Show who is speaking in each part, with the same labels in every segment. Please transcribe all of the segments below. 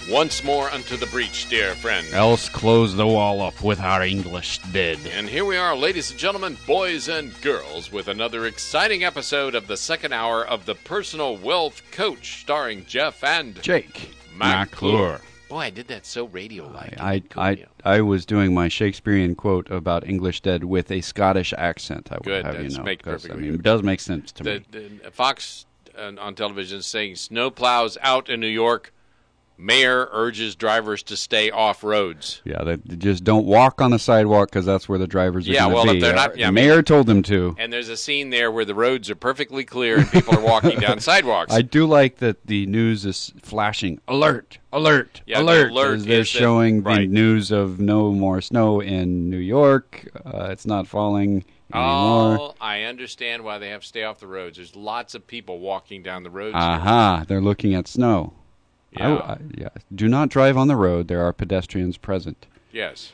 Speaker 1: Once more unto the breach, dear friend.
Speaker 2: Else close the wall up with our English dead.
Speaker 1: And here we are, ladies and gentlemen, boys and girls, with another exciting episode of the second hour of The Personal Wealth Coach, starring Jeff and
Speaker 2: Jake
Speaker 1: McClure. Boy, I did that so radio-like.
Speaker 2: I was doing my Shakespearean quote about English dead with a Scottish accent. I would
Speaker 1: Good,
Speaker 2: have you
Speaker 1: that's
Speaker 2: know.
Speaker 1: make perfectly good.
Speaker 2: It does make sense to me.
Speaker 1: The Fox on television is saying snow plows out in New York. Mayor urges drivers to stay off roads.
Speaker 2: Yeah, they just don't walk on the sidewalk because that's where the drivers are going to be.
Speaker 1: If they're not,
Speaker 2: the mayor told them to.
Speaker 1: And there's a scene there where the roads are perfectly clear and people are walking down sidewalks.
Speaker 2: I do like that the news is flashing, alert, alert, alert, as they're showing the news of no more snow in New York. It's not falling anymore.
Speaker 1: Oh, I understand why they have to stay off the roads. There's lots of people walking down the roads.
Speaker 2: Aha, they're looking at snow.
Speaker 1: Yeah.
Speaker 2: Do not drive on the road. There are pedestrians present.
Speaker 1: Yes.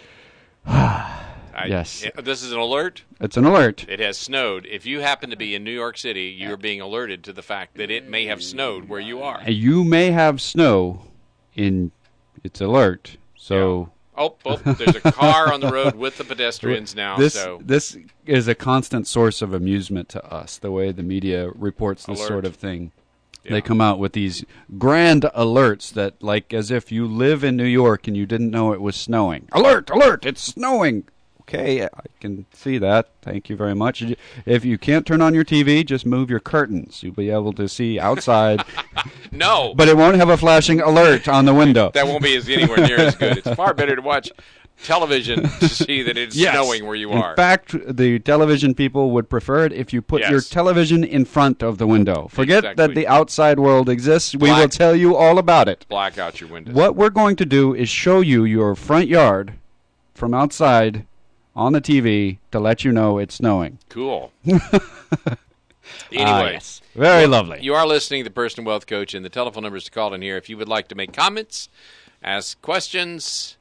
Speaker 2: Yes.
Speaker 1: This is an alert.
Speaker 2: It's an alert.
Speaker 1: It has snowed. If you happen to be in New York City, you are being alerted to the fact that it may have snowed where you are.
Speaker 2: You may have snow in its alert. So.
Speaker 1: Yeah. Oh, there's a car on the road with the pedestrians now.
Speaker 2: This is a constant source of amusement to us, the way the media reports this sort of thing. Yeah. They come out with these grand alerts that, like, as if you live in New York and you didn't know it was snowing. Alert, alert, it's snowing. Okay, I can see that. Thank you very much. If you can't turn on your TV, just move your curtains. You'll be able to see outside.
Speaker 1: No.
Speaker 2: But it won't have a flashing alert on the window.
Speaker 1: That won't be anywhere near as good. It's far better to watch television to see that it's snowing where you are.
Speaker 2: In fact, the television people would prefer it if you put your television in front of the window. Forget that the outside world exists. We will tell you all about it.
Speaker 1: Black out your windows.
Speaker 2: What we're going to do is show you your front yard from outside on the TV to let you know it's snowing.
Speaker 1: Cool. Anyway.
Speaker 2: Yes. Very lovely.
Speaker 1: You are listening to the Personal Wealth Coach, and the telephone number is to call in here if you would like to make comments, ask questions,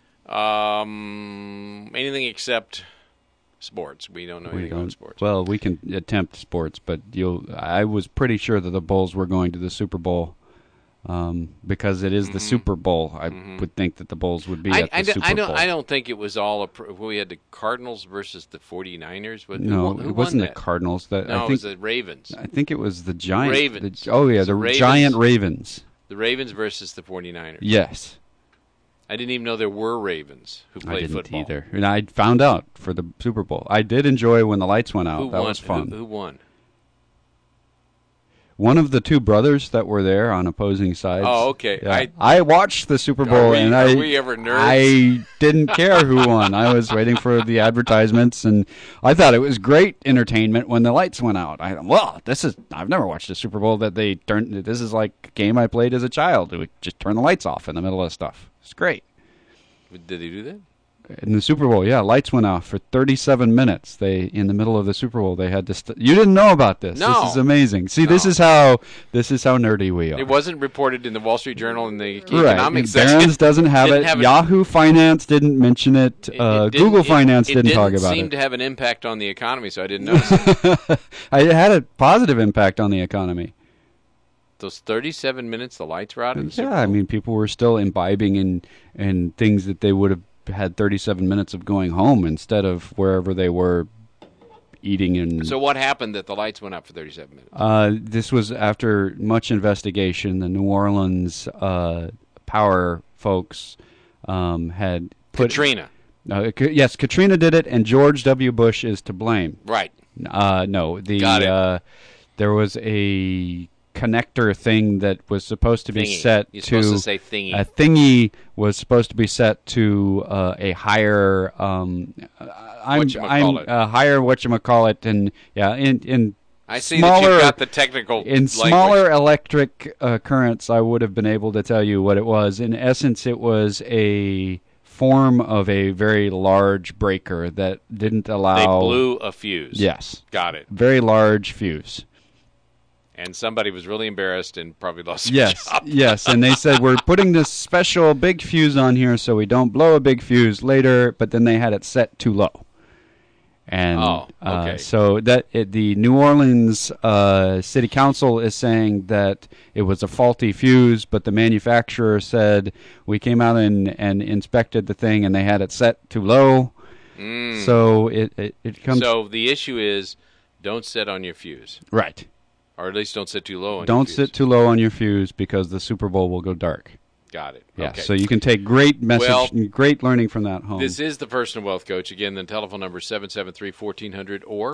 Speaker 1: anything except sports. We don't know anything about sports.
Speaker 2: Well, we can attempt sports, but I was pretty sure that the Bulls were going to the Super Bowl because it is the Super Bowl. I would think that the Bulls would be at the Super Bowl.
Speaker 1: I don't think it was all we had the Cardinals versus the 49ers.
Speaker 2: Who wasn't the Cardinals.
Speaker 1: It was the Ravens.
Speaker 2: I think it was the Giants.
Speaker 1: Ravens.
Speaker 2: The Giant Ravens.
Speaker 1: The Ravens versus the 49ers.
Speaker 2: Yes.
Speaker 1: I didn't even know there were Ravens who played football.
Speaker 2: I didn't either. And I found out for the Super Bowl. I did enjoy when the lights went out. That was fun.
Speaker 1: Who won?
Speaker 2: One of the two brothers that were there on opposing sides.
Speaker 1: Oh, okay.
Speaker 2: Yeah. I watched the Super Bowl,
Speaker 1: are we ever nerds?
Speaker 2: I didn't care who won. I was waiting for the advertisements, and I thought it was great entertainment when the lights went out. I've never watched a Super Bowl that they turned. This is like a game I played as a child. It would just turn the lights off in the middle of stuff. It's great.
Speaker 1: Did they do that?
Speaker 2: In the Super Bowl, lights went off for 37 minutes. In the middle of the Super Bowl, they had to. You didn't know about this.
Speaker 1: No.
Speaker 2: This is amazing. See, this is how nerdy we are.
Speaker 1: It wasn't reported in the Wall Street Journal in the economics section.
Speaker 2: Barron's doesn't have it. Yahoo Finance didn't mention it. Google Finance didn't talk about it.
Speaker 1: It didn't seem to have an impact on the economy, so I didn't notice it.
Speaker 2: It had a positive impact on the economy.
Speaker 1: Those 37 minutes, the lights were out in the Super Bowl?
Speaker 2: I mean, people were still imbibing in things that they would have had 37 minutes of going home instead of wherever they were eating.
Speaker 1: So what happened that the lights went up for 37 minutes?
Speaker 2: This was after much investigation. The New Orleans power folks had put...
Speaker 1: Katrina.
Speaker 2: Yes, Katrina did it, and George W. Bush is to blame.
Speaker 1: Right.
Speaker 2: No.
Speaker 1: Got it.
Speaker 2: There was a connector thing that was supposed to be set
Speaker 1: You're
Speaker 2: to
Speaker 1: supposed to say thingy.
Speaker 2: A thingy was supposed to be set to a higher higher whatchamacallit, and in
Speaker 1: I see that you've got the technical
Speaker 2: smaller electric currents. I would have been able to tell you what it was. In essence, it was a form of a very large breaker that didn't allow.
Speaker 1: They blew a fuse.
Speaker 2: Yes,
Speaker 1: got it.
Speaker 2: Very large fuse.
Speaker 1: And somebody was really embarrassed and probably lost their job.
Speaker 2: Yes, and they said, we're putting this special big fuse on here so we don't blow a big fuse later, but then they had it set too low. And
Speaker 1: okay.
Speaker 2: so the New Orleans City Council is saying that it was a faulty fuse, but the manufacturer said we came out and inspected the thing and they had it set too low. So it comes.
Speaker 1: So the issue is, don't set on your fuse.
Speaker 2: Right.
Speaker 1: Or at least don't sit too low on your fuse.
Speaker 2: Don't sit too low on your fuse because the Super Bowl will go dark.
Speaker 1: Got it.
Speaker 2: Yeah,
Speaker 1: okay.
Speaker 2: so you can take great great learning from that home.
Speaker 1: This is the Personal Wealth Coach. Again, the telephone number is 773-1400 or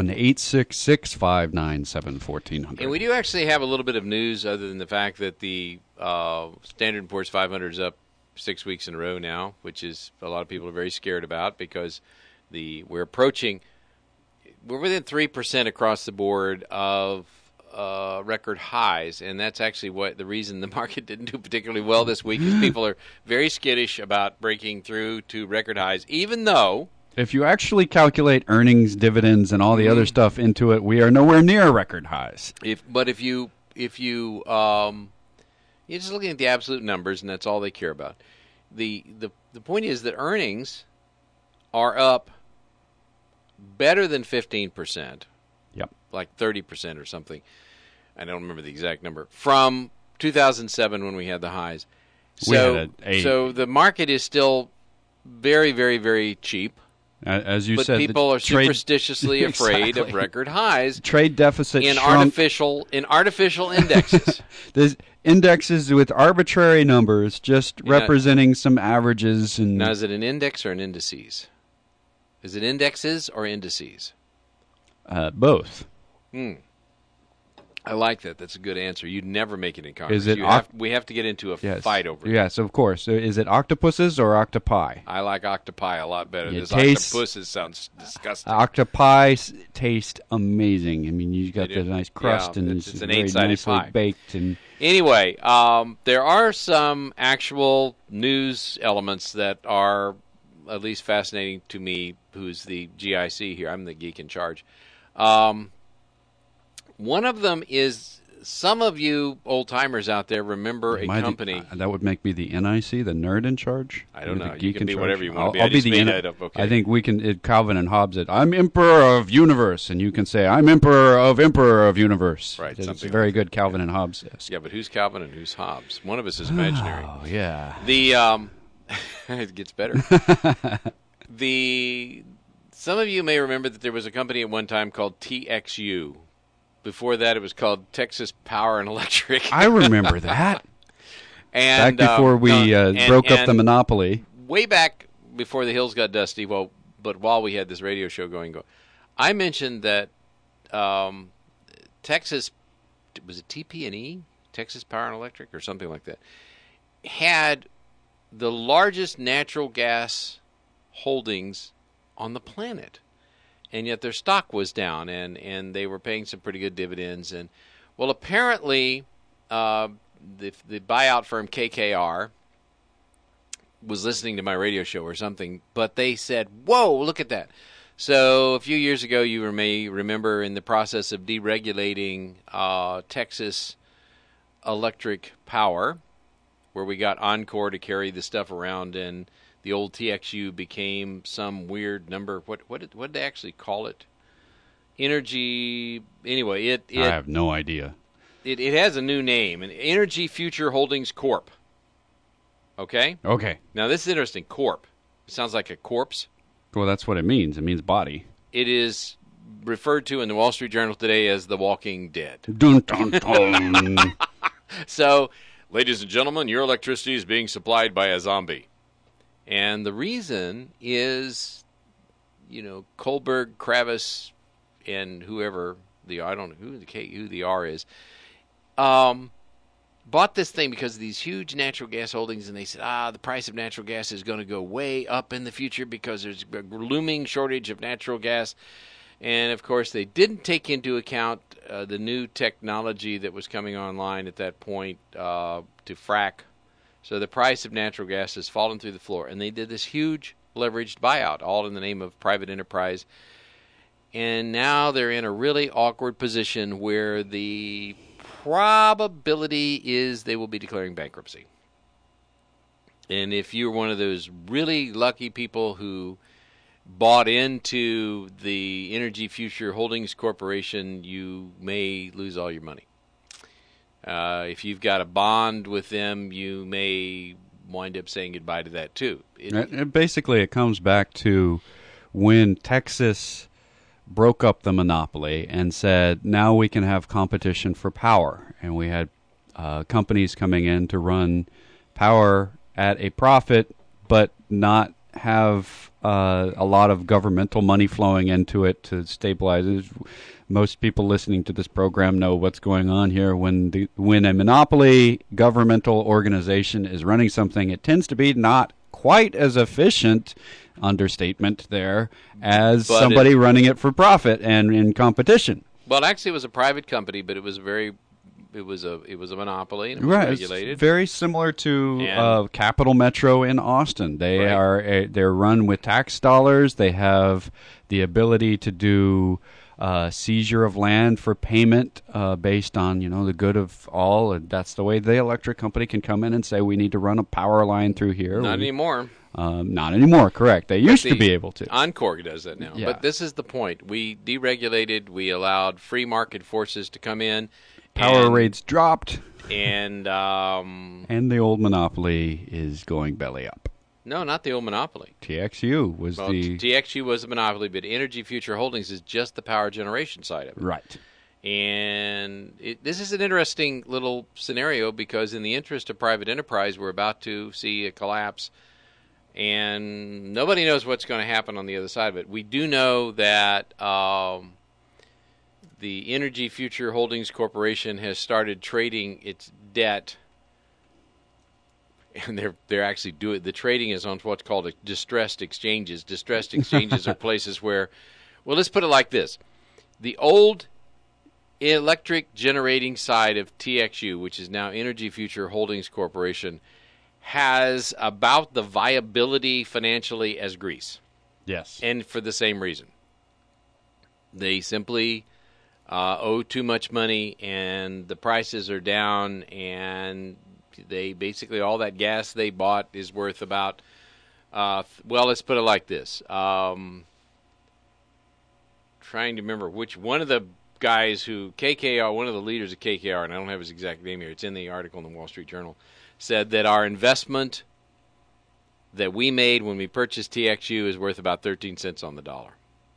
Speaker 2: 1-866-597-1400.
Speaker 1: And we do actually have a little bit of news other than the fact that the Standard & Poor's 500 is up 6 weeks in a row now, which is a lot of people are very scared about because we're within 3% across the board of record highs, and that's actually what the reason the market didn't do particularly well this week is people are very skittish about breaking through to record highs, even though
Speaker 2: if you actually calculate earnings, dividends, and all the other stuff into it, we are nowhere near record highs.
Speaker 1: If you're just looking at the absolute numbers, and that's all they care about. The point is that earnings are up better than 15%.
Speaker 2: Yep.
Speaker 1: Like 30% or something. I don't remember the exact number. From 2007 when we had the highs. So the market is still very, very, very cheap.
Speaker 2: As you
Speaker 1: but
Speaker 2: said,
Speaker 1: people are superstitiously afraid of record highs.
Speaker 2: Trade deficit
Speaker 1: in
Speaker 2: shrunk.
Speaker 1: artificial indexes.
Speaker 2: There's indexes with arbitrary numbers, just representing some averages. And
Speaker 1: now, is it an index or an indices? Is it indexes or indices?
Speaker 2: Both.
Speaker 1: I like that. That's a good answer. You'd never make it in Congress. We have to get into a fight over it.
Speaker 2: Yes, of course. So is it octopuses or octopi?
Speaker 1: I like octopi a lot better. This octopuses sounds disgusting.
Speaker 2: Octopi taste amazing. I mean, you got the nice crust, and
Speaker 1: it's an
Speaker 2: very
Speaker 1: eight-sided
Speaker 2: nicely
Speaker 1: pie.
Speaker 2: baked. And
Speaker 1: anyway, there are some actual news elements that are at least fascinating to me, who's the GIC here. I'm the geek in charge. One of them is some of you old-timers out there remember a company.
Speaker 2: That would make me the NIC, the nerd in charge?
Speaker 1: I don't know. You can be whatever you want to be.
Speaker 2: I'll be the
Speaker 1: okay.
Speaker 2: I think we can, Calvin and Hobbes it. I'm Emperor of Universe, and you can say, I'm Emperor of Universe.
Speaker 1: Right.
Speaker 2: It's very good Calvin and Hobbes.
Speaker 1: Yeah, but who's Calvin and who's Hobbes? One of us is imaginary.
Speaker 2: Oh, yeah.
Speaker 1: It gets better. Some of you may remember that there was a company at one time called TXU. Before that, it was called Texas Power and Electric.
Speaker 2: I remember that.
Speaker 1: And
Speaker 2: back before we broke up the monopoly.
Speaker 1: Way back before the hills got dusty, but while we had this radio show going, I mentioned that Texas, was it TP&E? Texas Power and Electric or something like that, had the largest natural gas holdings on the planet. And yet their stock was down, and they were paying some pretty good dividends. And well, apparently, the buyout firm KKR was listening to my radio show or something, but they said, "Whoa, look at that!" So a few years ago, you may remember in the process of deregulating Texas Electric Power, where we got Encore to carry the stuff around, and the old TXU became some weird number. What did they actually call it? Energy. Anyway, I
Speaker 2: have no idea.
Speaker 1: It has a new name, an Energy Future Holdings Corp. Okay.
Speaker 2: Okay.
Speaker 1: Now this is interesting. Corp. It sounds like a corpse.
Speaker 2: Well, that's what it means. It means body.
Speaker 1: It is referred to in the Wall Street Journal today as The Walking Dead.
Speaker 2: Dun, dun, dun.
Speaker 1: So, ladies and gentlemen, your electricity is being supplied by a zombie. And the reason is, Kohlberg, Kravis, and whoever I don't know who the R is, bought this thing because of these huge natural gas holdings, and they said, the price of natural gas is going to go way up in the future because there's a looming shortage of natural gas. And, of course, they didn't take into account the new technology that was coming online at that point to frack. So the price of natural gas has fallen through the floor. And they did this huge leveraged buyout, all in the name of private enterprise. And now they're in a really awkward position where the probability is they will be declaring bankruptcy. And if you're one of those really lucky people who bought into the Energy Future Holdings Corporation, you may lose all your money. If you've got a bond with them, you may wind up saying goodbye to that too.
Speaker 2: Basically, it comes back to when Texas broke up the monopoly and said, now we can have competition for power. And we had companies coming in to run power at a profit, but not have a lot of governmental money flowing into it to stabilize it. Most people listening to this program know what's going on here. When a monopoly governmental organization is running something, it tends to be not quite as efficient, understatement there, as somebody running it for profit and in competition.
Speaker 1: Well, actually, it was a private company, but it was a monopoly, and it was regulated.
Speaker 2: It's very similar to Capital Metro in Austin. They're run with tax dollars. They have the ability to do seizure of land for payment based on the good of all. And that's the way the electric company can come in and say, we need to run a power line through here.
Speaker 1: Not anymore.
Speaker 2: Not anymore, correct. They used to be able to.
Speaker 1: Encore does that now. Yeah. But this is the point. We deregulated. We allowed free market forces to come in.
Speaker 2: Power rates dropped.
Speaker 1: And
Speaker 2: and the old monopoly is going belly up.
Speaker 1: No, not the old monopoly.
Speaker 2: TXU was
Speaker 1: TXU was the monopoly, but Energy Future Holdings is just the power generation side of it.
Speaker 2: Right.
Speaker 1: And this is an interesting little scenario because in the interest of private enterprise, we're about to see a collapse, and nobody knows what's going to happen on the other side of it. We do know that the Energy Future Holdings Corporation has started trading its debt. And they're actually doing the trading is on what's called distressed exchanges. Distressed exchanges are places where, well, let's put it like this: the old electric generating side of TXU, which is now Energy Future Holdings Corporation, has about the viability financially as Greece.
Speaker 2: Yes,
Speaker 1: and for the same reason, they simply owe too much money, and the prices are down, and they basically all that gas they bought is worth about let's put it like this. Trying to remember which one of the guys who KKR, one of the leaders of KKR, and I don't have his exact name here, it's in the article in the Wall Street Journal, said that our investment that we made when we purchased TXU is worth about 13 cents on the dollar.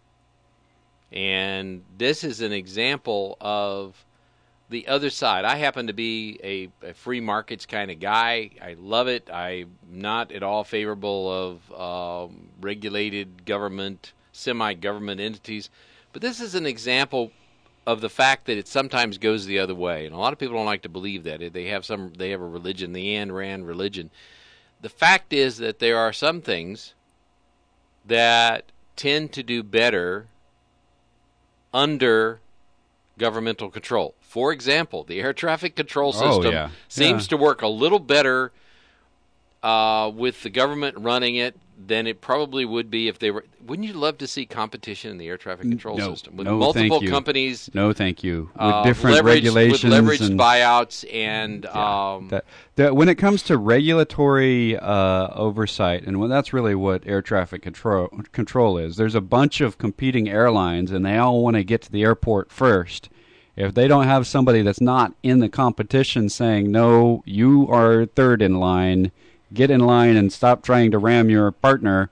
Speaker 1: And this is an example of the other side. I happen to be a free markets kind of guy. I love it. I'm not at all favorable of regulated government, semi-government entities. But this is an example of the fact that it sometimes goes the other way. And a lot of people don't like to believe that. They have a religion, the Ayn Rand religion. The fact is that there are some things that tend to do better under governmental control. For example, the air traffic control system seems to work a little better with the government running it than it probably would be if they were. Wouldn't you love to see competition in the air traffic control system with multiple companies?
Speaker 2: No, thank you. With different regulations,
Speaker 1: with leveraged buyouts, and
Speaker 2: when it comes to regulatory oversight, and that's really what air traffic control is. There's a bunch of competing airlines, and they all want to get to the airport first. If they don't have somebody that's not in the competition saying, no, you are third in line, get in line and stop trying to ram your partner.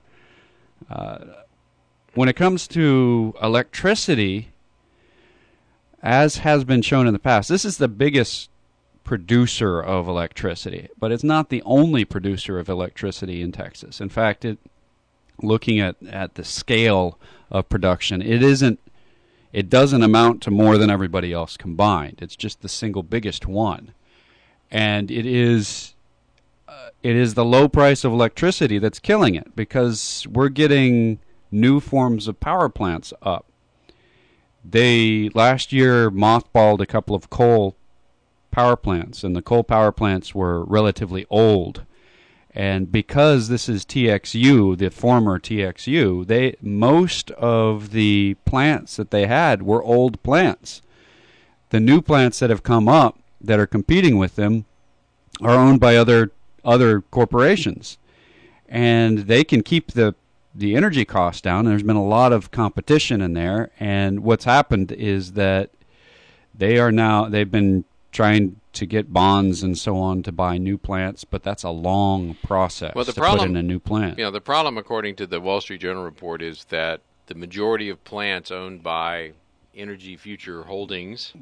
Speaker 2: When it comes to electricity, as has been shown in the past, this is the biggest producer of electricity, but it's not the only producer of electricity in Texas. In fact, looking at the scale of production, it doesn't amount to more than everybody else combined. It's just the single biggest one. And it is the low price of electricity that's killing it, because we're getting new forms of power plants up. They last year mothballed a couple of coal power plants, and the coal power plants were relatively old. And because this is TXU, the former TXU, most of the plants that they had were old plants. The new plants that have come up that are competing with them are owned by other corporations, and they can keep the the energy costs down. There's been a lot of competition in there, and what's happened is that they've been trying to get bonds and so on to buy new plants, but that's a long process to put in a new plant.
Speaker 1: The problem, according to the Wall Street Journal report, is that the majority of plants owned by Energy Future Holdings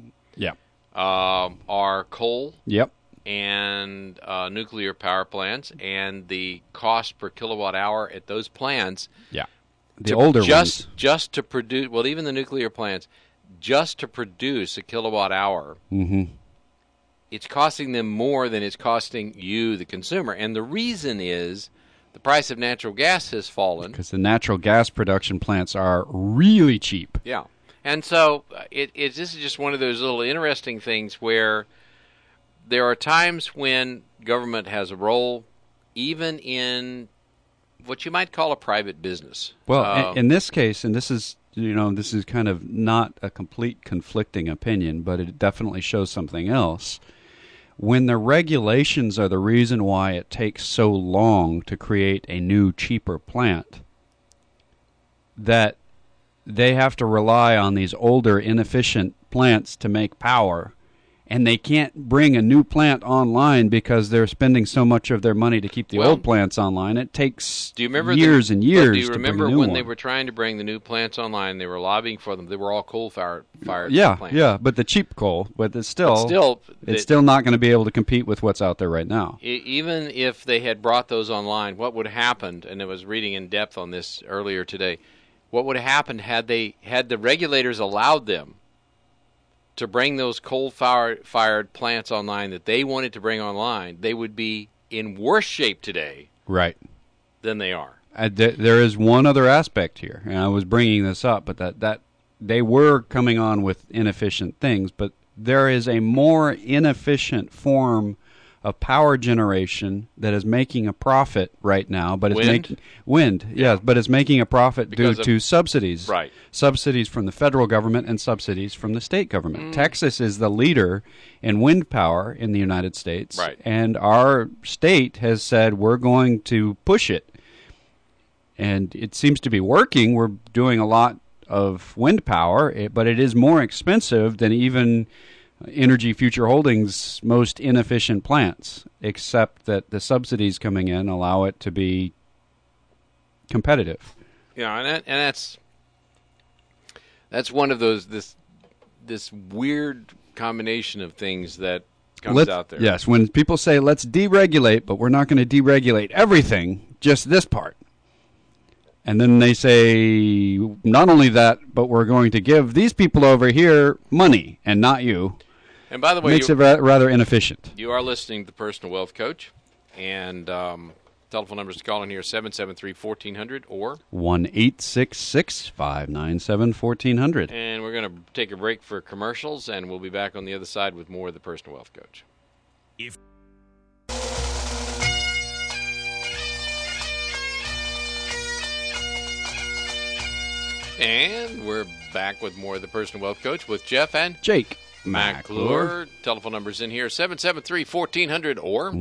Speaker 1: are coal and nuclear power plants, and the cost per kilowatt hour at those plants,
Speaker 2: the older ones,
Speaker 1: just to produce, well, even the nuclear plants, just to produce a kilowatt hour, it's costing them more than it's costing you, the consumer. And the reason is the price of natural gas has fallen.
Speaker 2: Because the natural gas production plants are really cheap.
Speaker 1: Yeah. And so this is just one of those little interesting things where there are times when government has a role, even in what you might call a private business.
Speaker 2: Well, in this case, and this is kind of not a complete conflicting opinion, but it definitely shows something else. When the regulations are the reason why it takes so long to create a new, cheaper plant, that they have to rely on these older, inefficient plants to make power, and they can't bring a new plant online because they're spending so much of their money to keep the old plants online. It takes years and years.
Speaker 1: Do you remember when they were trying to bring the new plants online? They were lobbying for them. They were all coal-fired plants.
Speaker 2: Yeah, but the cheap coal. But it's still not going to be able to compete with what's out there right now.
Speaker 1: Even if they had brought those online, what would have happened? And I was reading in depth on this earlier today. What would have happened had the regulators allowed them to bring those coal-fired plants online that they wanted to bring online? They would be in worse shape today, than they are.
Speaker 2: There is one other aspect here, and I was bringing this up, but that they were coming on with inefficient things, but there is a more inefficient form of power generation that is making a profit right now, but it's making wind, but it's making a profit due to subsidies, subsidies from the federal government and subsidies from the state government. Texas is the leader in wind power in the United States, and our state has said we're going to push it, and it seems to be working. We're doing a lot of wind power, but it is more expensive than even Energy Future Holdings' most inefficient plants, except that the subsidies coming in allow it to be competitive.
Speaker 1: And that's one of those this weird combination of things that comes out there.
Speaker 2: Yes, when people say let's deregulate, but we're not going to deregulate everything, just this part. And then they say not only that, but we're going to give these people over here money and not you.
Speaker 1: And by the way,
Speaker 2: makes it rather inefficient.
Speaker 1: You are listening to the Personal Wealth Coach, and telephone numbers to call in here 773-1400 or
Speaker 2: 1-866-597-1400.
Speaker 1: And we're going to take a break for commercials, and we'll be back on the other side with more of the Personal Wealth Coach. And we're back with more of the Personal Wealth Coach with Jeff and
Speaker 2: Jake
Speaker 1: McClure. Telephone numbers in here 773-1400 or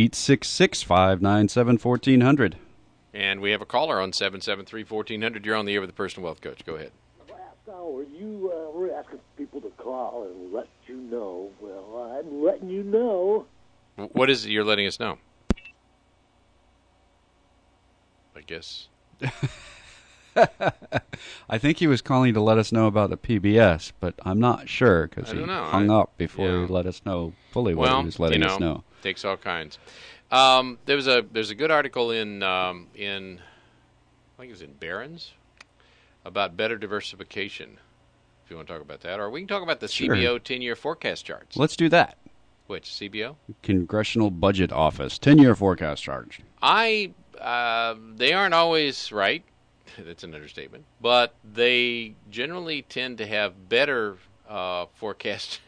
Speaker 2: 1-866-597-1400.
Speaker 1: And we have a caller on 773-1400. You're on the air with the Personal Wealth Coach. Go ahead.
Speaker 3: Last hour, you were asking people to call and let you know. Well, I'm letting you know.
Speaker 1: What is it you're letting us know? I guess.
Speaker 2: I think he was calling to let us know about the PBS, but I'm not sure because he hung up before he let us know fully what he was letting us know.
Speaker 1: Takes all kinds. There's a good article in I think it was in Barron's about better diversification. If you want to talk about that, or we can talk about the CBO 10-year forecast charts.
Speaker 2: Let's do that.
Speaker 1: Which CBO?
Speaker 2: Congressional Budget Office 10-year forecast charts.
Speaker 1: They aren't always right. That's an understatement. But they generally tend to have better forecast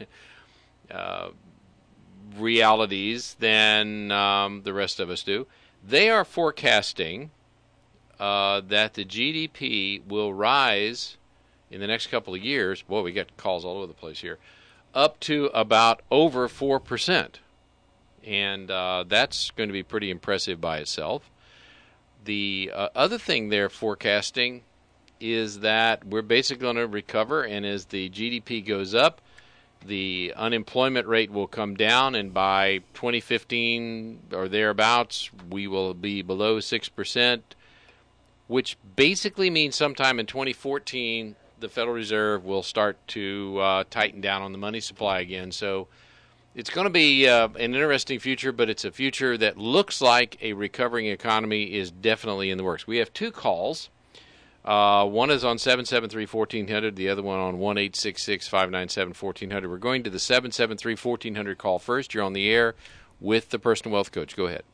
Speaker 1: realities than the rest of us do. They are forecasting that the GDP will rise in the next couple of years. Boy, we got calls all over the place here. Up to about over 4%. And that's going to be pretty impressive by itself. The other thing they're forecasting is that we're basically going to recover, and as the GDP goes up, the unemployment rate will come down, and by 2015 or thereabouts, we will be below 6%, which basically means sometime in 2014, the Federal Reserve will start to tighten down on the money supply again. So it's going to be an interesting future, but it's a future that looks like a recovering economy is definitely in the works. We have two calls. One is on 773-1400, the other one on 1-866-597-1400. We're going to the 773-1400 call first. You're on the air with the Personal Wealth Coach. Go ahead.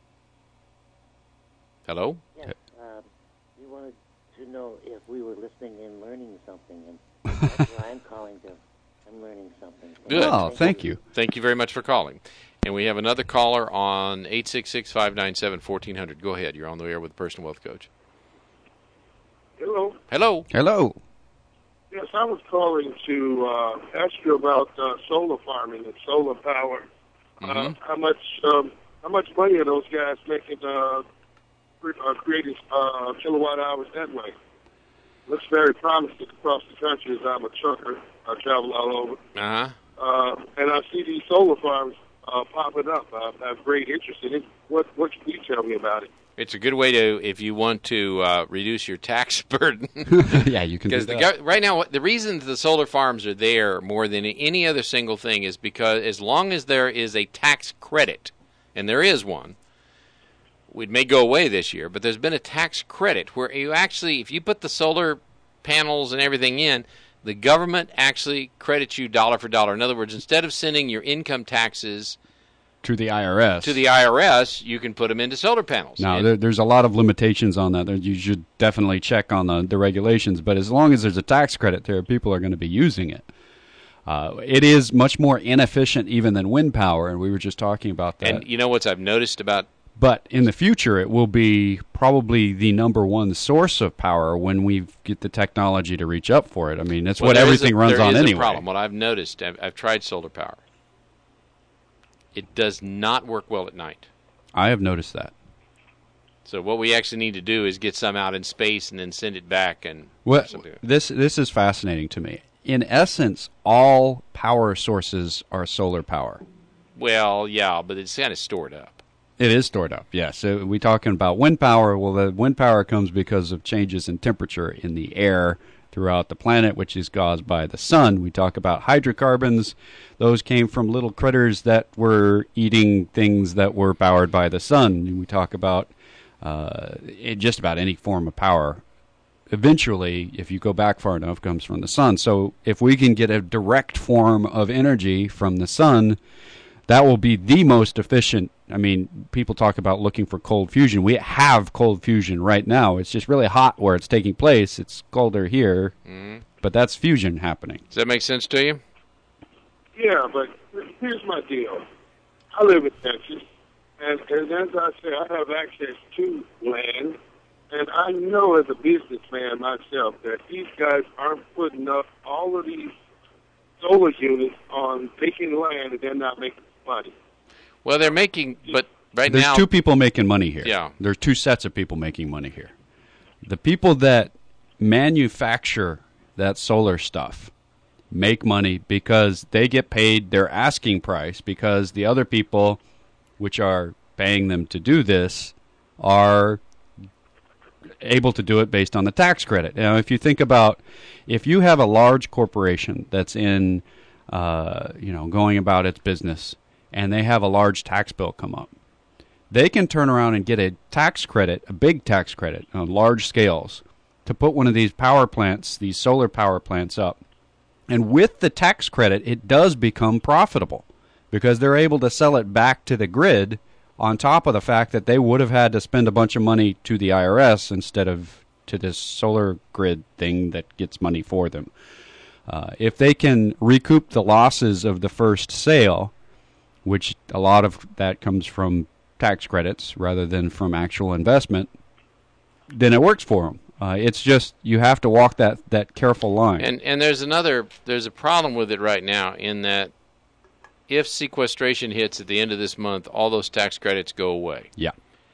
Speaker 1: Hello?
Speaker 3: Yes, you wanted to know if we were listening and learning something, and that's why I'm calling to. I'm learning something.
Speaker 1: Good.
Speaker 2: Oh, thank you.
Speaker 1: Thank you very much for calling. And we have another caller on 866-597-1400. Go ahead. You're on the air with the Personal Wealth Coach.
Speaker 4: Hello.
Speaker 1: Hello.
Speaker 2: Hello.
Speaker 4: Yes, I was calling to ask you about solar farming and solar power.
Speaker 1: Mm-hmm.
Speaker 4: How much money are those guys making creating kilowatt hours that way? Looks very promising across the country as I'm a trucker. I travel all over.
Speaker 1: Uh-huh.
Speaker 4: And I see these solar farms popping up. I have great interest in it. What can you tell me about it?
Speaker 1: It's a good way to, if you want to reduce your tax burden.
Speaker 2: Yeah, you can do that.
Speaker 1: Because right now, the reason the solar farms are there more than any other single thing is because as long as there is a tax credit, and there is one, it may go away this year, but there's been a tax credit where you actually, if you put the solar panels and everything in, the government actually credits you dollar for dollar. In other words, instead of sending your income taxes
Speaker 2: to the IRS,
Speaker 1: you can put them into solar panels.
Speaker 2: Now, there's a lot of limitations on that. You should definitely check on the regulations, but as long as there's a tax credit there, people are going to be using it. It is much more inefficient even than wind power, and we were just talking about that.
Speaker 1: And you know what I've noticed about...
Speaker 2: But in the future, it will be probably the number one source of power when we get the technology to reach up for it. I mean, that's what everything runs on anyway.
Speaker 1: There is a problem. What I've noticed, I've tried solar power. It does not work well at night.
Speaker 2: I have noticed that.
Speaker 1: So what we actually need to do is get some out in space and then send it back. And
Speaker 2: this is fascinating to me. In essence, all power sources are solar power.
Speaker 1: Well, yeah, but it's kind of stored up.
Speaker 2: It is stored up, yes. So we're talking about wind power. Well, the wind power comes because of changes in temperature in the air throughout the planet, which is caused by the sun. We talk about hydrocarbons. Those came from little critters that were eating things that were powered by the sun. We talk about just about any form of power. Eventually, if you go back far enough, comes from the sun. So if we can get a direct form of energy from the sun, that will be the most efficient. I mean, people talk about looking for cold fusion. We have cold fusion right now. It's just really hot where it's taking place. It's colder here, but that's fusion happening.
Speaker 1: Does that make sense to you?
Speaker 4: Yeah, but here's my deal. I live in Texas, and as I say, I have access to land, and I know as a businessman myself that these guys aren't putting up all of these solar units on taking land and they're not making money.
Speaker 1: Well, they're making, but right
Speaker 2: now... There's two people making money here.
Speaker 1: Yeah.
Speaker 2: There's two sets of people making money here. The people that manufacture that solar stuff make money because they get paid their asking price because the other people, which are paying them to do this, are able to do it based on the tax credit. Now, if you think about, if you have a large corporation that's in, going about its business, and they have a large tax bill come up, they can turn around and get a tax credit, a big tax credit on large scales, to put one of these power plants, these solar power plants up. And with the tax credit, it does become profitable because they're able to sell it back to the grid on top of the fact that they would have had to spend a bunch of money to the IRS instead of to this solar grid thing that gets money for them. If they can recoup the losses of the first sale, which a lot of that comes from tax credits rather than from actual investment, then it works for them. It's just you have to walk that careful line.
Speaker 1: And there's a problem with it right now in that if sequestration hits at the end of this month, all those tax credits go away.
Speaker 2: Yeah.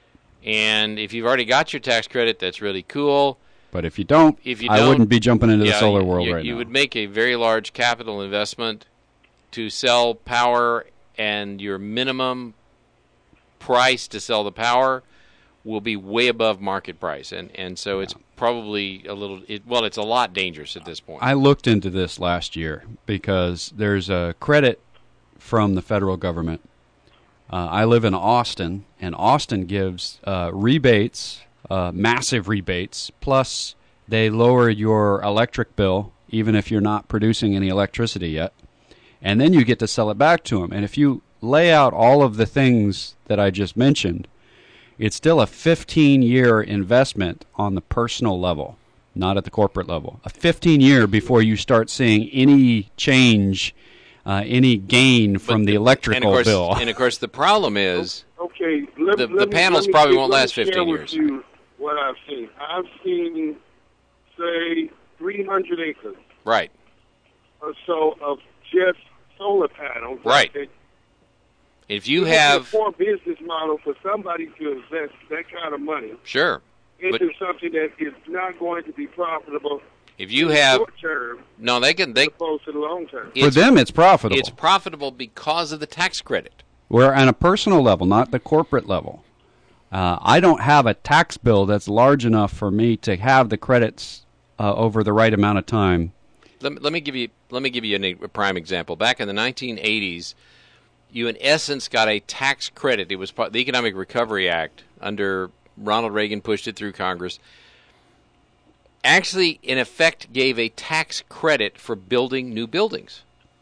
Speaker 1: And if you've already got your tax credit, that's really cool.
Speaker 2: But if you don't, I wouldn't be jumping into the solar world right now.
Speaker 1: You would make a very large capital investment to sell power, and your minimum price to sell the power will be way above market price. And so it's probably a little, it's a lot dangerous at this point.
Speaker 2: I looked into this last year because there's a credit from the federal government. I live in Austin, and Austin gives rebates, massive rebates, plus they lower your electric bill even if you're not producing any electricity yet. And then you get to sell it back to them. And if you lay out all of the things that I just mentioned, it's still a 15-year investment on the personal level, not at the corporate level. A 15-year before you start seeing any change, any gain from the electrical bill.
Speaker 1: And, of course, the problem is
Speaker 4: the
Speaker 1: panels probably won't last 15 years.
Speaker 4: With you what I've seen. I've seen, say, 300 acres.
Speaker 1: Right.
Speaker 4: Or so of just solar panels.
Speaker 1: Right. If you have
Speaker 4: a poor business model for somebody to invest that kind of money,
Speaker 1: sure,
Speaker 4: into something that is not going to be profitable.
Speaker 1: If you have
Speaker 4: short term,
Speaker 1: they
Speaker 4: opposed to the long term.
Speaker 2: For them, it's profitable.
Speaker 1: It's profitable because of the tax credit.
Speaker 2: We're on a personal level, not the corporate level. I don't have a tax bill that's large enough for me to have the credits over the right amount of time.
Speaker 1: Let me give you a prime example. Back in the 1980s, you in essence got a tax credit. It was the Economic Recovery Act under Ronald Reagan, pushed it through Congress. Actually, in effect, gave a tax credit for building new buildings.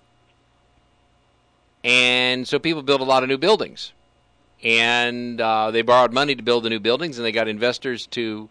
Speaker 1: And so people built a lot of new buildings. And they borrowed money to build the new buildings, and they got investors to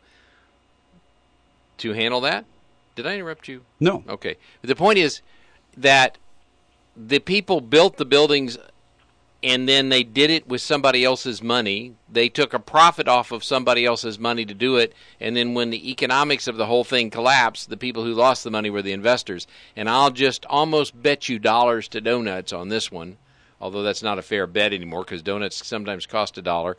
Speaker 1: handle that. Did I interrupt you?
Speaker 2: No.
Speaker 1: Okay. The point is that the people built the buildings, and then they did it with somebody else's money. They took a profit off of somebody else's money to do it, and then when the economics of the whole thing collapsed, the people who lost the money were the investors. And I'll just almost bet you dollars to donuts on this one, although that's not a fair bet anymore because donuts sometimes cost $1,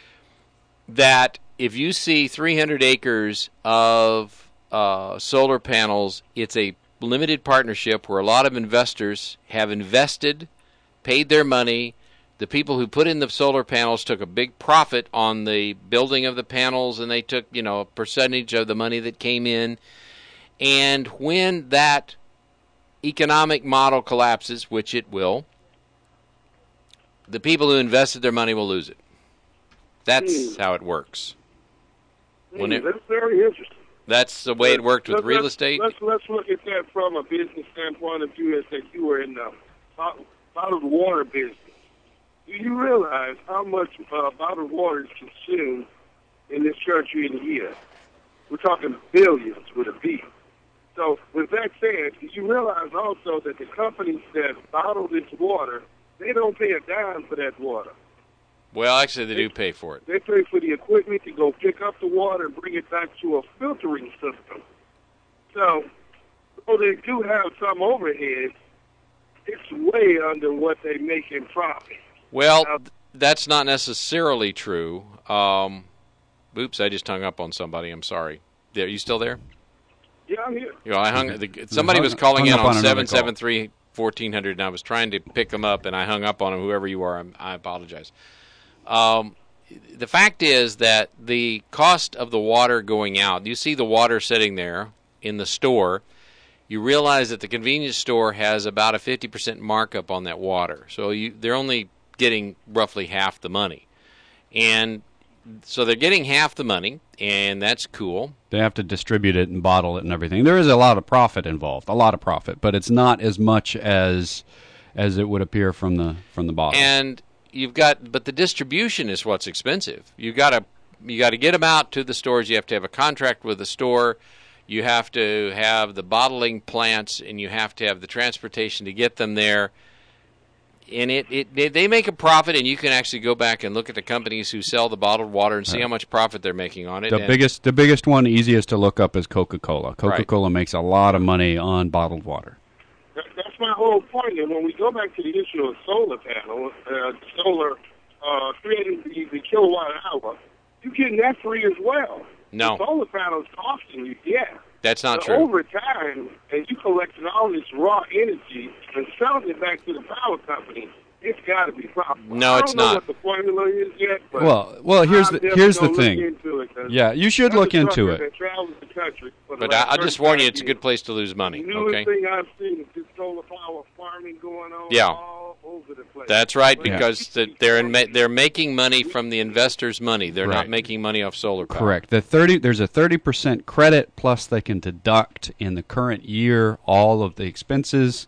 Speaker 1: that if you see 300 acres of solar panels, it's a limited partnership where a lot of investors have invested, paid their money. The people who put in the solar panels took a big profit on the building of the panels, and they took, a percentage of the money that came in. And when that economic model collapses, which it will, the people who invested their money will lose it. That's how it works.
Speaker 4: That's very interesting.
Speaker 1: That's the way it worked with real estate.
Speaker 4: Let's look at that from a business standpoint of view, as that you were in the bottled water business. Do you realize how much bottled water is consumed in this country in a year? We're talking billions with a B. So with that said, did you realize also that the companies that bottle this water, they don't pay a dime for that water?
Speaker 1: Well, actually, they do pay for it.
Speaker 4: They pay for the equipment to go pick up the water and bring it back to a filtering system. So, though they do have some overhead, it's way under what they make in profit.
Speaker 1: Well, that's not necessarily true. Oops, I just hung up on somebody. I'm sorry. Are you still there?
Speaker 4: Yeah, I'm here.
Speaker 1: Somebody was calling in on 773-1400, and I was trying to pick them up, and I hung up on them. Whoever you are, I apologize. The fact is that the cost of the water going out, you see the water sitting there in the store, you realize that the convenience store has about a 50% markup on that water. So they're only getting roughly half the money. And so they're getting half the money, and that's cool.
Speaker 2: They have to distribute it and bottle it and everything. There is a lot of profit involved, but it's not as much as it would appear from the bottle.
Speaker 1: And but the distribution is what's expensive. You got to get them out to the stores. You have to have a contract with the store. You have to have the bottling plants, and you have to have the transportation to get them there. And they make a profit, and you can actually go back and look at the companies who sell the bottled water and see how much profit they're making on it.
Speaker 2: The biggest one, easiest to look up, is Coca-Cola. Coca-Cola makes a lot of money on bottled water.
Speaker 4: That's my whole point. And when we go back to the issue of solar panels, creating the kilowatt hour, you you're getting that free as well.
Speaker 1: No.
Speaker 4: The solar panels costing you, yeah.
Speaker 1: That's not
Speaker 4: but
Speaker 1: true.
Speaker 4: Over time, and you collecting all this raw energy and selling it back to the power company, it's got to be profitable.
Speaker 1: No, it's not.
Speaker 4: I don't know what the formula is yet. But
Speaker 2: well, here's the thing. Yeah, you should look into it.
Speaker 4: But
Speaker 1: I just warn you, it's a good place to lose money.
Speaker 4: The newest thing I've seen is this solar power farming going on all over the place.
Speaker 1: That's right, because they're making money from the investors' money. They're not making money off solar power.
Speaker 2: Correct. There's a 30% credit, plus they can deduct in the current year all of the expenses.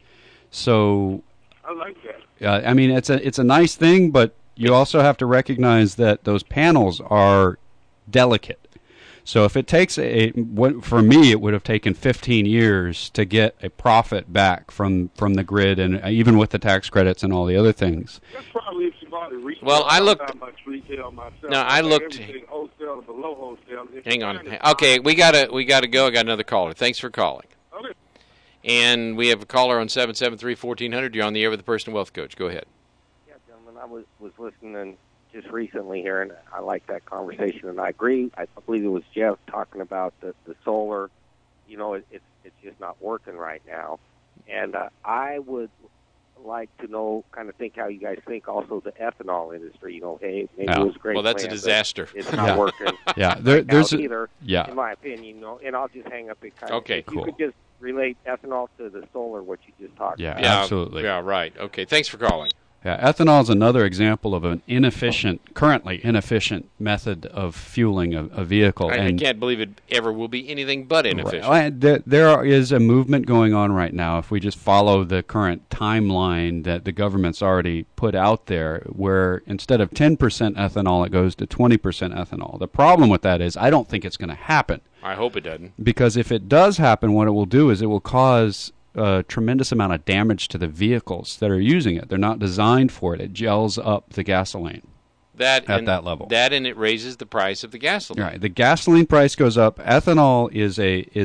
Speaker 2: So
Speaker 4: I like that.
Speaker 2: I mean, it's a nice thing, but you also have to recognize that those panels are delicate. So if it takes for me, it would have taken 15 years to get a profit back from the grid, and even with the tax credits and all the other things.
Speaker 4: That's probably if you bought it retail.
Speaker 1: Well, I looked.
Speaker 4: Not much retail myself.
Speaker 1: No, I looked.
Speaker 4: Everything wholesale or below wholesale.
Speaker 1: Hang on. Okay, we gotta go. I got another caller. Thanks for calling.
Speaker 4: Okay.
Speaker 1: And we have a caller on 773-1400. You're on the air with the Personal Wealth Coach. Go ahead.
Speaker 5: Yeah, gentlemen, I was listening just recently here, and I like that conversation, and I agree. I believe it was Jeff talking about the solar. You know, it's just not working right now, and I would like to know, kind of think how you guys think also the ethanol industry. You know, hey, maybe it was a great.
Speaker 1: Well, that's
Speaker 5: plan,
Speaker 1: a disaster.
Speaker 5: It's not working.
Speaker 2: Yeah,
Speaker 5: there's either. Yeah, in my opinion, you know, and I'll just hang up it.
Speaker 1: Okay,
Speaker 5: if
Speaker 1: cool.
Speaker 5: You could just relate ethanol to the solar, what you just talked about.
Speaker 2: Yeah, absolutely.
Speaker 1: Yeah, right. Okay, thanks for calling.
Speaker 2: Yeah, ethanol is another example of an currently inefficient method of fueling a vehicle.
Speaker 1: I can't believe it ever will be anything but inefficient.
Speaker 2: Right. There is a movement going on right now, if we just follow the current timeline that the government's already put out there, where instead of 10% ethanol, it goes to 20% ethanol. The problem with that is I don't think it's going to happen.
Speaker 1: I hope it doesn't.
Speaker 2: Because if it does happen, what it will do is it will cause a tremendous amount of damage to the vehicles that are using it. They're not designed for it. It gels up the gasoline at that level.
Speaker 1: And it raises the price of the gasoline.
Speaker 2: Right. The gasoline price goes up. Ethanol is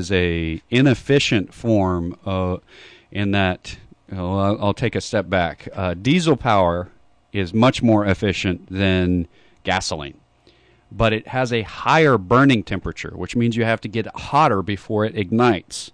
Speaker 2: a inefficient form in that. I'll take a step back. Diesel power is much more efficient than gasoline, but it has a higher burning temperature, which means you have to get it hotter before it ignites.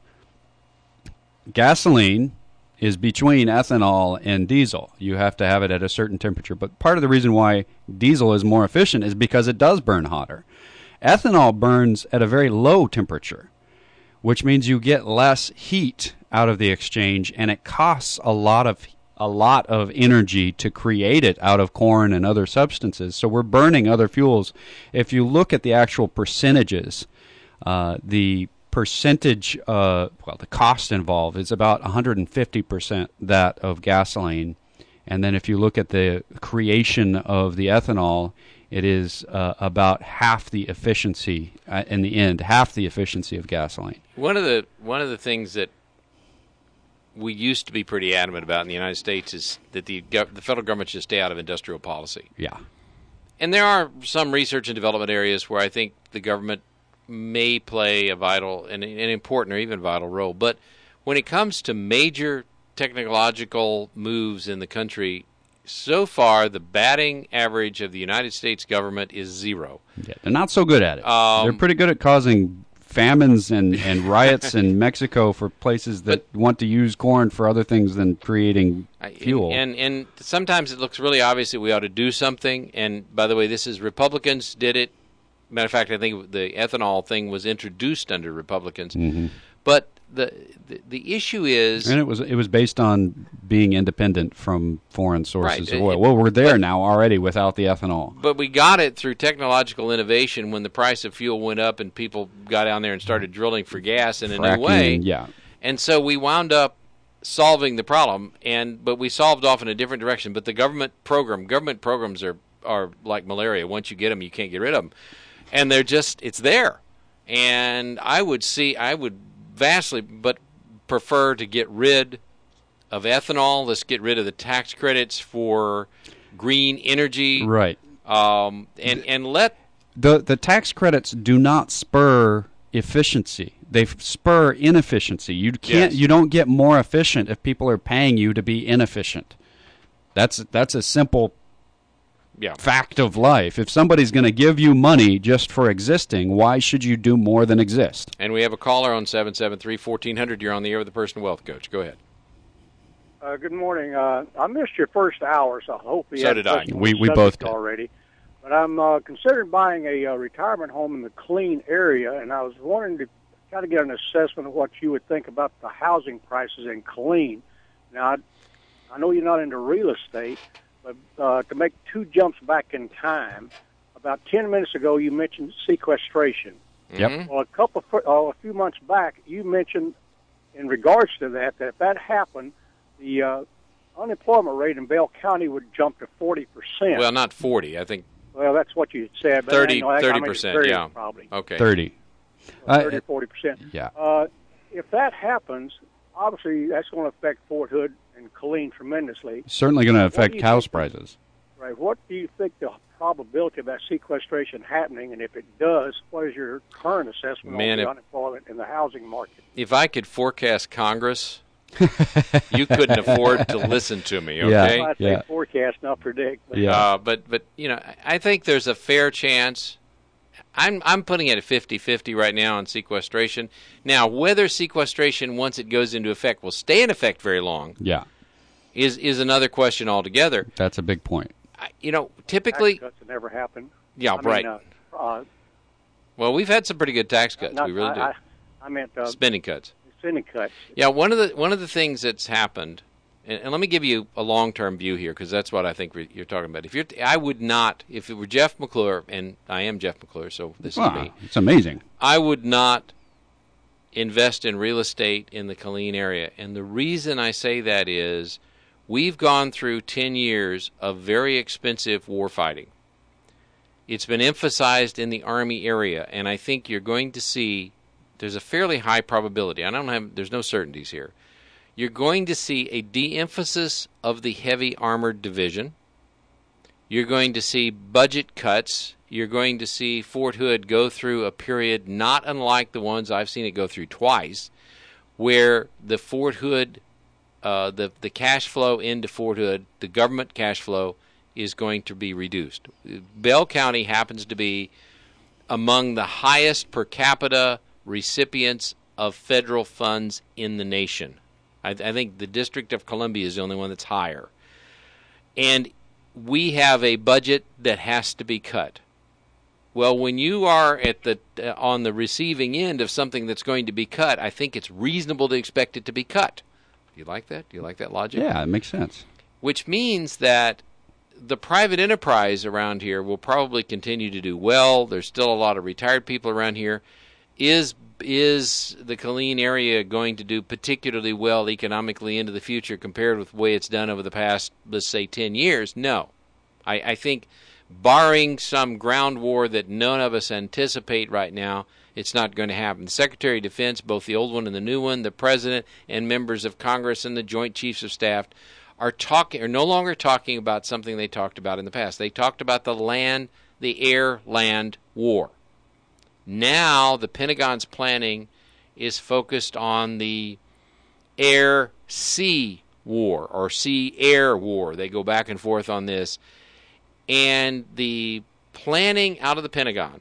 Speaker 2: Gasoline is between ethanol and diesel. You have to have it at a certain temperature. But part of the reason why diesel is more efficient is because it does burn hotter. Ethanol burns at a very low temperature, which means you get less heat out of the exchange, and it costs a lot of energy to create it out of corn and other substances. So we're burning other fuels. If you look at the actual percentages, the percentage, the cost involved is about 150% that of gasoline. And then if you look at the creation of the ethanol, it is about half the efficiency in the end, half the efficiency of gasoline.
Speaker 1: One of the things that we used to be pretty adamant about in the United States is that the federal government should stay out of industrial policy.
Speaker 2: Yeah.
Speaker 1: And there are some research and development areas where I think the government may play a vital, an important or even vital role. But when it comes to major technological moves in the country, so far the batting average of the United States government is 0.
Speaker 2: Yeah, they're not so good at it. They're pretty good at causing famines and riots in Mexico for places that want to use corn for other things than creating fuel.
Speaker 1: And sometimes it looks really obvious that we ought to do something. And by the way, this is Republicans did it. Matter of fact, I think the ethanol thing was introduced under Republicans. Mm-hmm. But the issue is,
Speaker 2: and it was based on being independent from foreign sources of oil. Well, we're there now already without the ethanol.
Speaker 1: But we got it through technological innovation when the price of fuel went up and people got down there and started drilling for gas in a new way.
Speaker 2: Yeah.
Speaker 1: And so we wound up solving the problem, but we solved off in a different direction. But the government programs are like malaria. Once you get them, you can't get rid of them. And it's there. And I would vastly but prefer to get rid of ethanol. Let's get rid of the tax credits for green energy.
Speaker 2: Right.
Speaker 1: And let
Speaker 2: the tax credits do not spur efficiency. They spur inefficiency. You don't get more efficient if people are paying you to be inefficient. That's a simple fact of life. If somebody's going to give you money just for existing, why should you do more than exist?
Speaker 1: And we have a caller on 773-1400. You're on the air with the Personal Wealth Coach. Go ahead.
Speaker 6: Good morning. I missed your first hour, so I hope you
Speaker 1: So did I.
Speaker 2: We both did.
Speaker 6: Already. But I'm considering buying a retirement home in the Killeen area, and I was wanting to kind of get an assessment of what you would think about the housing prices in Killeen. Now, I know you're not into real estate, but to make two jumps back in time, about 10 minutes ago you mentioned sequestration.
Speaker 2: Yep.
Speaker 6: Well, a few months back you mentioned in regards to that if that happened, the unemployment rate in Bell County would jump to 40%.
Speaker 1: Well, not 40. I think
Speaker 6: Well, that's what you said. But
Speaker 1: 30%, yeah.
Speaker 6: Probably.
Speaker 1: Okay.
Speaker 2: 30.
Speaker 6: 30 or 40%.
Speaker 2: Yeah.
Speaker 6: If that happens, obviously that's going to affect Fort Hood and Killeen tremendously.
Speaker 2: Certainly going to affect house prices.
Speaker 6: Right. What do you think the probability of that sequestration happening, and if it does, what is your current assessment on the unemployment in the housing market?
Speaker 1: If I could forecast Congress, you couldn't afford to listen to me, okay?
Speaker 6: I say forecast, not predict.
Speaker 1: But I think there's a fair chance. I'm putting it at 50-50 right now on sequestration. Now, whether sequestration, once it goes into effect, will stay in effect very long, is another question altogether.
Speaker 2: That's a big point.
Speaker 1: Typically,
Speaker 6: tax cuts never happen.
Speaker 1: Yeah, right. Well, we've had some pretty good tax cuts. We really do.
Speaker 6: I meant
Speaker 1: spending cuts.
Speaker 6: Spending cuts.
Speaker 1: Yeah, one of the things that's happened, and let me give you a long-term view here, because that's what I think you're talking about. I would not, if it were Jeff McClure, and I am Jeff McClure, so this is me.
Speaker 2: It's amazing.
Speaker 1: I would not invest in real estate in the Killeen area, and the reason I say that is we've gone through 10 years of very expensive war fighting. It's been emphasized in the Army area, and I think you're going to see there's a fairly high probability. There's no certainties here. You're going to see a de-emphasis of the heavy armored division. You're going to see budget cuts. You're going to see Fort Hood go through a period not unlike the ones I've seen it go through twice, where the Fort Hood, the cash flow into Fort Hood, the government cash flow, is going to be reduced. Bell County happens to be among the highest per capita recipients of federal funds in the nation. I think the District of Columbia is the only one that's higher. And we have a budget that has to be cut. Well, when you are on the receiving end of something that's going to be cut, I think it's reasonable to expect it to be cut. Do you like that? Do you like that logic?
Speaker 2: Yeah, it makes sense. Which
Speaker 1: means that the private enterprise around here will probably continue to do well. There's still a lot of retired people around here. Is the Killeen area going to do particularly well economically into the future compared with the way it's done over the past, let's say, 10 years? No. I think barring some ground war that none of us anticipate right now, it's not going to happen. The Secretary of Defense, both the old one and the new one, the President and members of Congress and the Joint Chiefs of Staff are no longer talking about something they talked about in the past. They talked about the air-land war. Now the Pentagon's planning is focused on the air-sea war or sea-air war. They go back and forth on this. And the planning out of the Pentagon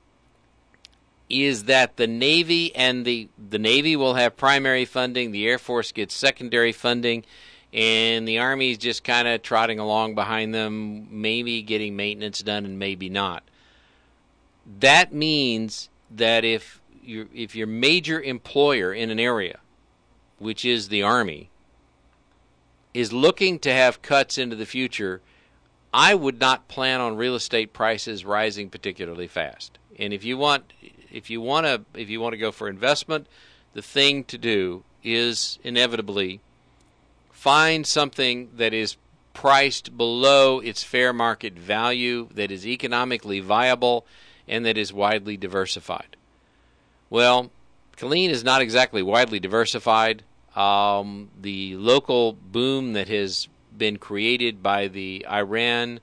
Speaker 1: is that the Navy and the Navy will have primary funding, the Air Force gets secondary funding, and the Army's just kind of trotting along behind them, maybe getting maintenance done and maybe not. That means that if your major employer in an area, which is the Army, is looking to have cuts into the future, I would not plan on real estate prices rising particularly fast. And if you want to go for investment, the thing to do is inevitably find something that is priced below its fair market value, that is economically viable, and that is widely diversified. Well, Killeen is not exactly widely diversified. The local boom that has been created by the Iraq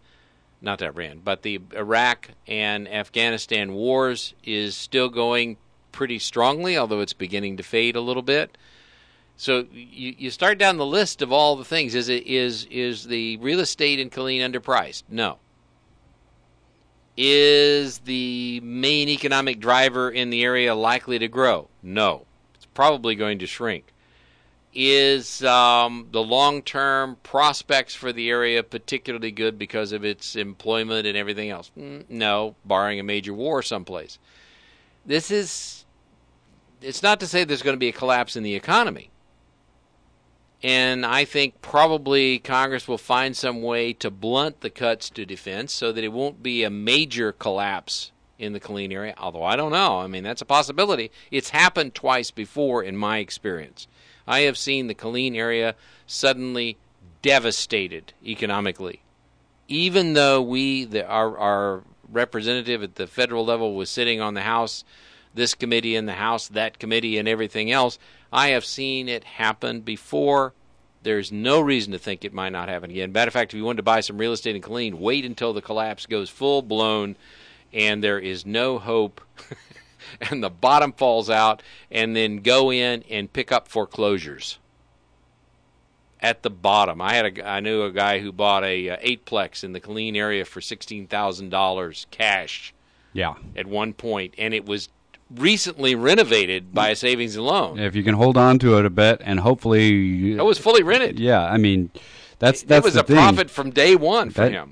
Speaker 1: and Afghanistan wars is still going pretty strongly, although it's beginning to fade a little bit. So you start down the list of all the things. Is the real estate in Killeen underpriced? No. Is the main economic driver in the area likely to grow? No. It's probably going to shrink. Is the long-term prospects for the area particularly good because of its employment and everything else? No, barring a major war someplace. It's not to say there's going to be a collapse in the economy. And I think probably Congress will find some way to blunt the cuts to defense so that it won't be a major collapse in the Killeen area, although I don't know. I mean, that's a possibility. It's happened twice before in my experience. I have seen the Killeen area suddenly devastated economically. Even though our representative at the federal level was sitting on the House, this committee in the House, that committee, and everything else, I have seen it happen before. There's no reason to think it might not happen again. Matter of fact, if you wanted to buy some real estate in Killeen, wait until the collapse goes full-blown and there is no hope and the bottom falls out, and then go in and pick up foreclosures at the bottom. I knew a guy who bought a 8-plex in the Killeen area for $16,000 cash at one point, and it was recently renovated by a savings and loan.
Speaker 2: If you can hold on to it a bit, and hopefully
Speaker 1: it was fully rented.
Speaker 2: Yeah, I mean, that's
Speaker 1: it was
Speaker 2: the
Speaker 1: a
Speaker 2: thing.
Speaker 1: profit from day one for him.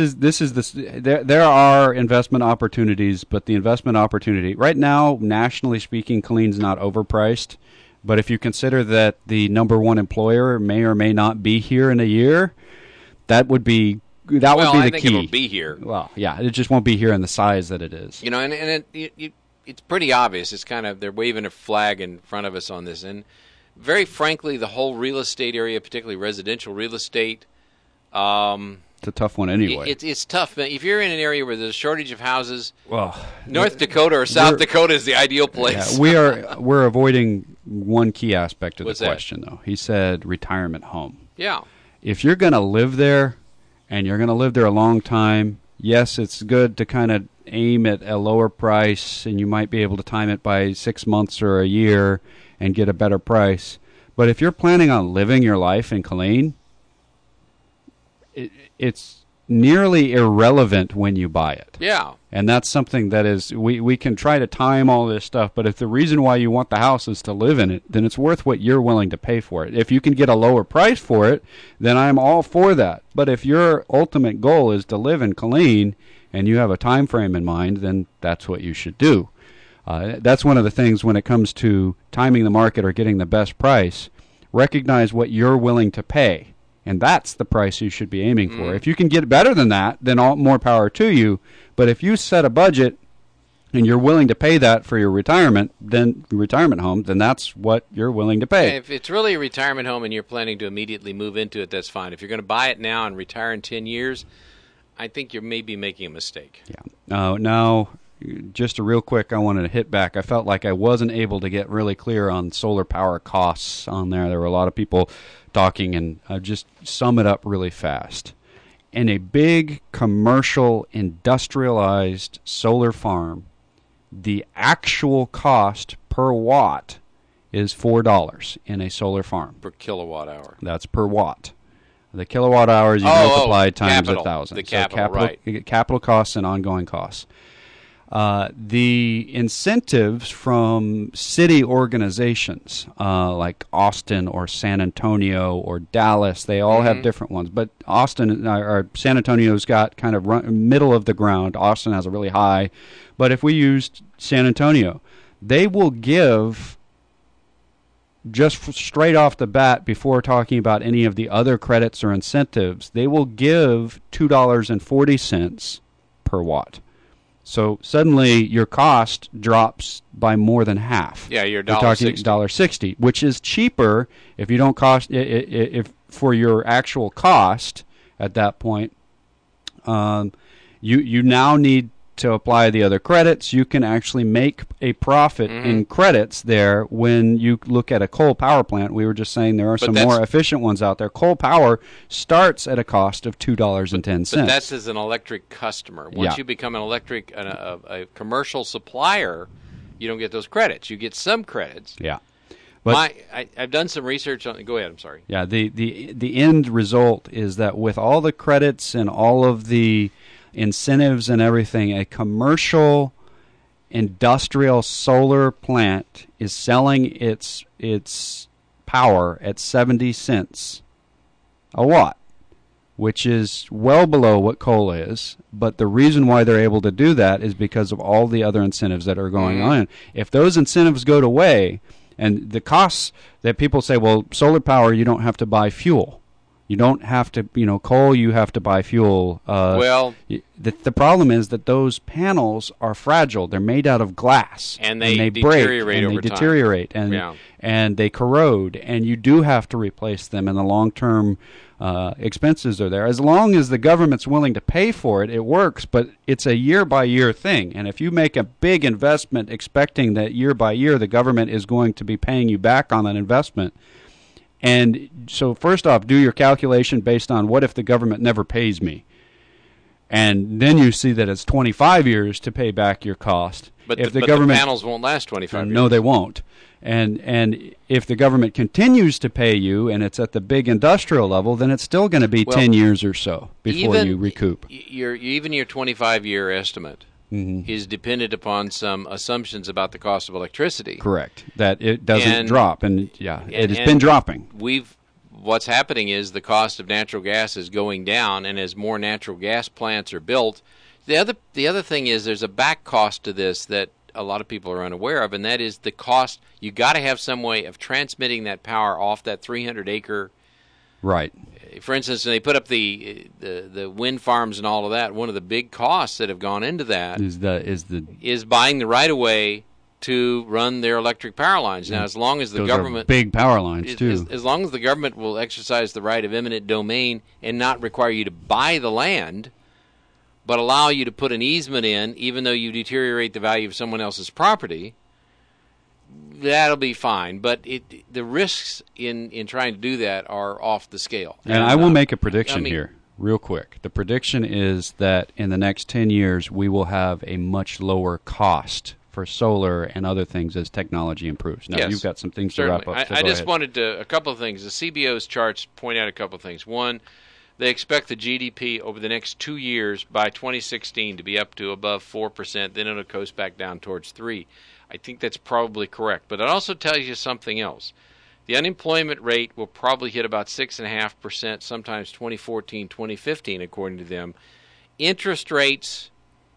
Speaker 2: There are investment opportunities, but the investment opportunity right now, nationally speaking, Killeen's not overpriced. But if you consider that the number one employer may or may not be here in a year, that would be the key.
Speaker 1: I think it'll be here.
Speaker 2: Well, yeah, it just won't be here in the size that it is.
Speaker 1: You know, and it's pretty obvious. It's kind of, they're waving a flag in front of us on this. And very frankly, the whole real estate area, particularly residential real estate,
Speaker 2: it's a tough one anyway.
Speaker 1: It's tough. If you're in an area where there's a shortage of houses,
Speaker 2: well,
Speaker 1: North Dakota or South Dakota is the ideal place.
Speaker 2: Yeah, we're avoiding one key aspect of
Speaker 1: What's
Speaker 2: the question, though. He said retirement home.
Speaker 1: Yeah.
Speaker 2: If you're going to live there, and you're going to live there a long time, yes, it's good to kind of aim at a lower price, and you might be able to time it by 6 months or a year and get a better price. But if you're planning on living your life in Killeen, it's nearly irrelevant when you buy it.
Speaker 1: Yeah.
Speaker 2: And that's something that is, we can try to time all this stuff, but if the reason why you want the house is to live in it, then it's worth what you're willing to pay for it. If you can get a lower price for it, then I'm all for that. But if your ultimate goal is to live in Killeen and you have a time frame in mind, then that's what you should do. That's one of the things when it comes to timing the market or getting the best price. Recognize what you're willing to pay, and that's the price you should be aiming for. If you can get better than that, then more power to you. But if you set a budget and you're willing to pay that for your retirement home, then that's what you're willing to pay.
Speaker 1: If it's really a retirement home and you're planning to immediately move into it, that's fine. If you're going to buy it now and retire in 10 years, I think you're maybe making a mistake.
Speaker 2: Yeah. Now, just a real quick, I wanted to hit back. I felt like I wasn't able to get really clear on solar power costs on there. There were a lot of people talking, and just sum it up really fast. In a big commercial industrialized solar farm, the actual cost per watt is $4 in a solar farm.
Speaker 1: Per kilowatt hour.
Speaker 2: That's per watt. The kilowatt hours you multiply times 1,000.
Speaker 1: The capital, right.
Speaker 2: Capital costs and ongoing costs. The incentives from city organizations like Austin or San Antonio or Dallas, they all have different ones. But Austin or San Antonio's got kind of middle of the ground. Austin has a really high. But if we used San Antonio, they will give, just straight off the bat, before talking about any of the other credits or incentives, they will give $2.40 per watt. So suddenly your cost drops by more than half.
Speaker 1: Yeah, you're
Speaker 2: $1.60, which is cheaper if you don't cost if for your actual cost at that point. You now need to apply the other credits. You can actually make a profit in credits there when you look at a coal power plant. We were just saying there are some more efficient ones out there. Coal power starts at a cost of $2.10.
Speaker 1: But that's as an electric customer. Once you become an electric, a commercial supplier, you don't get those credits. You get some credits.
Speaker 2: Yeah. But
Speaker 1: I've done some research on. Go ahead. I'm sorry.
Speaker 2: Yeah. The end result is that with all the credits and all of the incentives and everything, a commercial industrial solar plant is selling its power at 70 cents a watt, which is well below what coal is. But the reason why they're able to do that is because of all the other incentives that are going on. If those incentives go away, and the costs that people say, well, solar power, you don't have to buy fuel. You don't have to, coal, you have to buy fuel. The problem is that those panels are fragile. They're made out of glass.
Speaker 1: And they deteriorate over time.
Speaker 2: They deteriorate, and they corrode. And you do have to replace them, and the long-term expenses are there. As long as the government's willing to pay for it, it works, but it's a year-by-year thing. And if you make a big investment expecting that year-by-year the government is going to be paying you back on that investment, and so first off, do your calculation based on what if the government never pays me? And then you see that it's 25 years to pay back your cost.
Speaker 1: But the panels won't last 25 years.
Speaker 2: No, they won't. And if the government continues to pay you and it's at the big industrial level, then it's still going to be 10 years or so before you recoup.
Speaker 1: Even your 25-year estimate is dependent upon some assumptions about the cost of electricity.
Speaker 2: Correct. That it doesn't drop. And it has been dropping.
Speaker 1: What's happening is the cost of natural gas is going down, and as more natural gas plants are built, the other thing is there's a back cost to this that a lot of people are unaware of, and that is the cost. You got to have some way of transmitting that power off that 300-acre.
Speaker 2: Right.
Speaker 1: For instance, when they put up the wind farms and all of that, one of the big costs that have gone into that is buying the right-of-way to run their electric power lines. Now, as long as the government...
Speaker 2: Are big power lines, too.
Speaker 1: As long as the government will exercise the right of eminent domain and not require you to buy the land, but allow you to put an easement in, even though you deteriorate the value of someone else's property, that'll be fine. But the risks in trying to do that are off the scale.
Speaker 2: And I will make a prediction here, real quick. The prediction is that in the next 10 years, we will have a much lower cost for solar and other things as technology improves. Now, you've got some things to wrap up. So
Speaker 1: I just wanted to, a couple of things. The CBO's charts point out a couple of things. One, they expect the GDP over the next 2 years by 2016 to be up to above 4%, then it'll coast back down towards 3%. I think that's probably correct. But it also tells you something else. The unemployment rate will probably hit about 6.5%, sometimes 2014, 2015, according to them. Interest rates,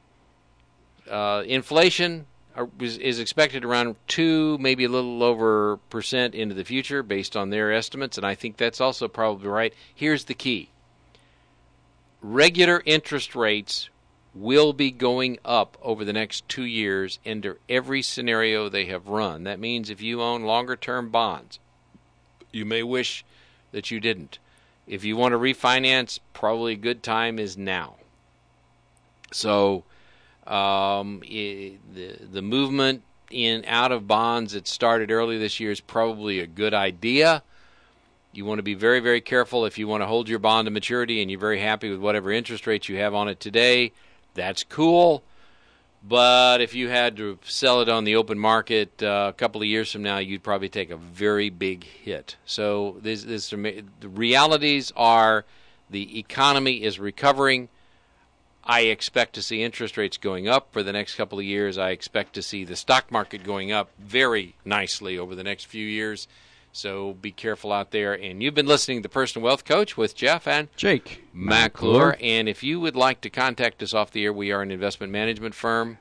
Speaker 1: inflation is expected around 2, maybe a little over % into the future based on their estimates, and I think that's also probably right. Here's the key. Regular interest rates will be going up over the next 2 years under every scenario they have run. That means if you own longer-term bonds, you may wish that you didn't. If you want to refinance, probably a good time is now. So the movement out of bonds that started early this year is probably a good idea. You want to be very, very careful if you want to hold your bond to maturity and you're very happy with whatever interest rates you have on it today. That's cool. But if you had to sell it on the open market a couple of years from now, you'd probably take a very big hit. So the realities are the economy is recovering. I expect to see interest rates going up for the next couple of years. I expect to see the stock market going up very nicely over the next few years. So be careful out there. And you've been listening to The Personal Wealth Coach with Jeff and
Speaker 2: Jake
Speaker 1: McClure. And if you would like to contact us off the air, we are an investment management firm.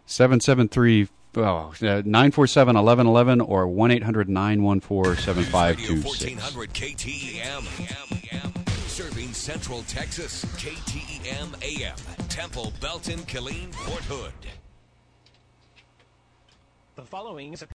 Speaker 2: 773-947-1111 or 1-800-914-7526.
Speaker 7: 1400 KTEM. Serving Central Texas. KTEM AM. Temple, Belton, Killeen, Fort Hood.
Speaker 8: The following is